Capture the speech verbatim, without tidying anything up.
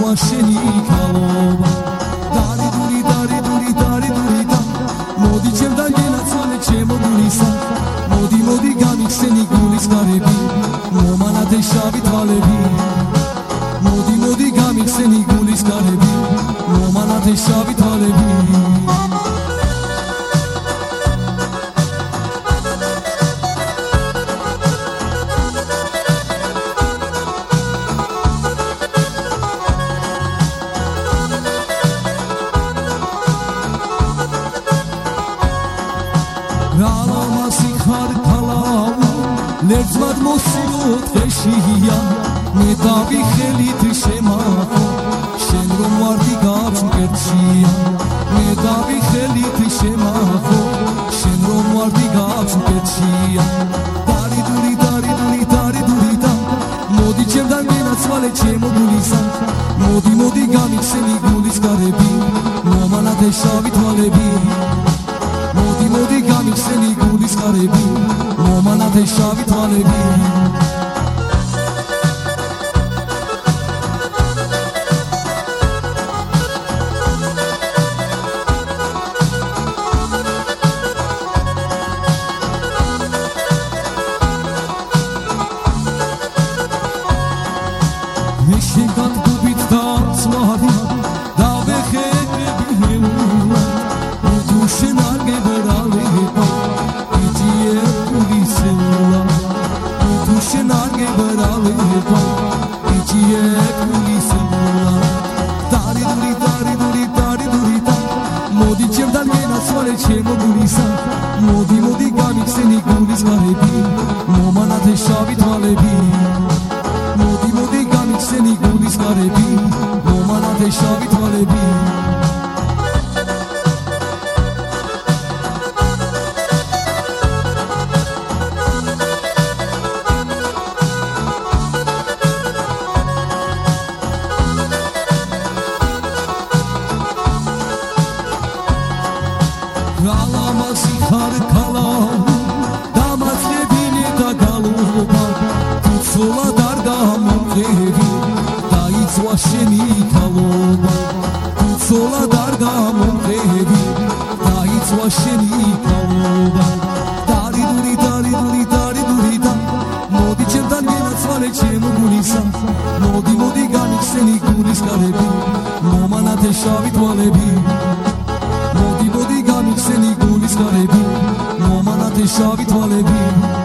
დაიცვა შენი ქალობა დარი დური დარი დური დარი დური და მოდი ჩემთან გენაცვალე ჩემო გულისა მოდი მოდი გამიხსენი გულის გარები მომანადე შავი თვალები მოდი მოდი გამიხსენი გულის გარები მომანადე შავი თვალები რალამასი ხარ ქალავ ლერძმად მოსულო დღეშია მე დავიხელით შემახო შენ რომ ვარდი გავმკერდშია მე დავიხელით შემახო შენ რომ ვარდი გავმკერდშია დარი დური დარი დური დარი დური და მოდი ჩემთან გენაცვალე ჩემო გულისა მოდი მოდი გამიხსენი გულის გარები მომანადე შავი თვალები მოდი მოდი გამიხსენი გულის გარები მომანადე შავი თვალები მე შენთან გუბით დაცვარი დავეხები ეულა თუ შენ არ გებრალება იძიე გულისეულა თუ შენ არ გებრალება იძიე გულისეულა დარი დური დარი დური დარი დური და მოდი ჩემთან გენაცვალე ჩემო გულისა მოდი მოდი გამიხსენი გულის გარები მომანადე შავი თვალები მოდი მოდი გამიხსენი გულის გარები მომანადე შავი თვალები რალამასი ხარ ქალავ დამაძლებინე და გალობა თუ ცოლად არ გამომღები დაიცვა შენი ქალობა თუ ცოლად არ გამომღები დაიცვა შენი ქალობა დარი დური დარი დური დარი დური და მოდი ჩემთან გენაცვალე ჩემო გულისა მოდი მოდი გამიხსენი გულის გარები მომანადე შავი თვალები მოდი მოდი გამიხსენი გულის გარები მომანადე შავი თვალები